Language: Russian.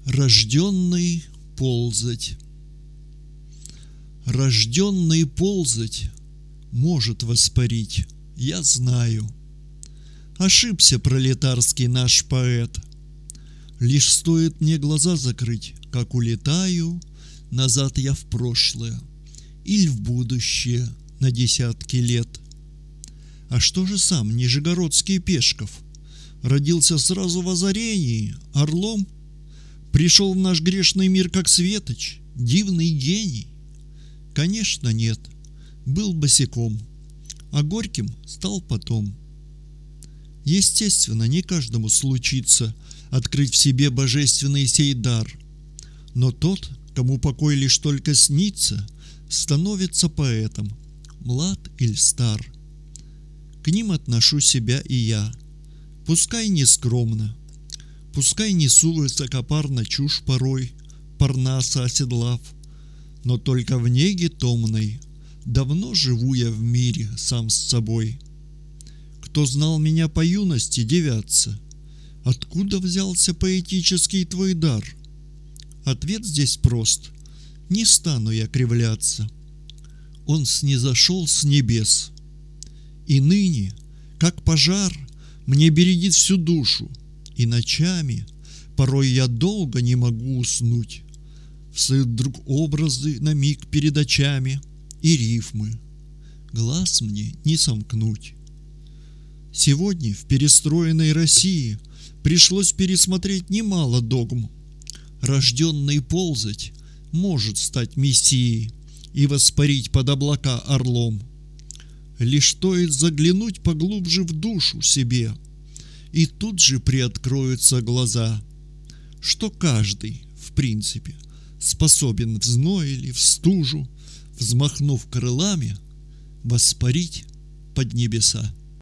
Рожденный ползать. Рожденный ползать может воспарить, я знаю. Ошибся пролетарский наш поэт. Лишь стоит мне глаза закрыть, как улетаю назад я в прошлое или в будущее на десятки лет. А что же сам нижегородский Пешков? Родился сразу в озарении, орлом? Пришел в наш грешный мир как светоч, дивный гений? Конечно, нет, был босиком, а горьким стал потом. Естественно, не каждому случится открыть в себе божественный сей дар, но тот, кому покой лишь только снится, становится поэтом, млад или стар. К ним отношу себя и я, пускай не скромно, пускай несу высокопарно чушь порой, Парнаса оседлав, но только в неге томной давно живу я в мире сам с собой. Кто знал меня по юности, дивятся: откуда взялся поэтический твой дар? Ответ здесь прост: не стану я кривляться. Он снизошел с небес, и ныне, как пожар, мне бередит всю душу, и ночами порой я долго не могу уснуть. Встают вдруг образы на миг перед очами и рифмы, глаз мне не сомкнуть. Сегодня в перестроенной России пришлось пересмотреть немало догм. Рожденный ползать может стать мессией и воспарить под облака орлом. Лишь стоит заглянуть поглубже в душу себе, и тут же приоткроются глаза, что каждый, в принципе, способен в зной или в стужу, взмахнув крылами, воспарить под небеса.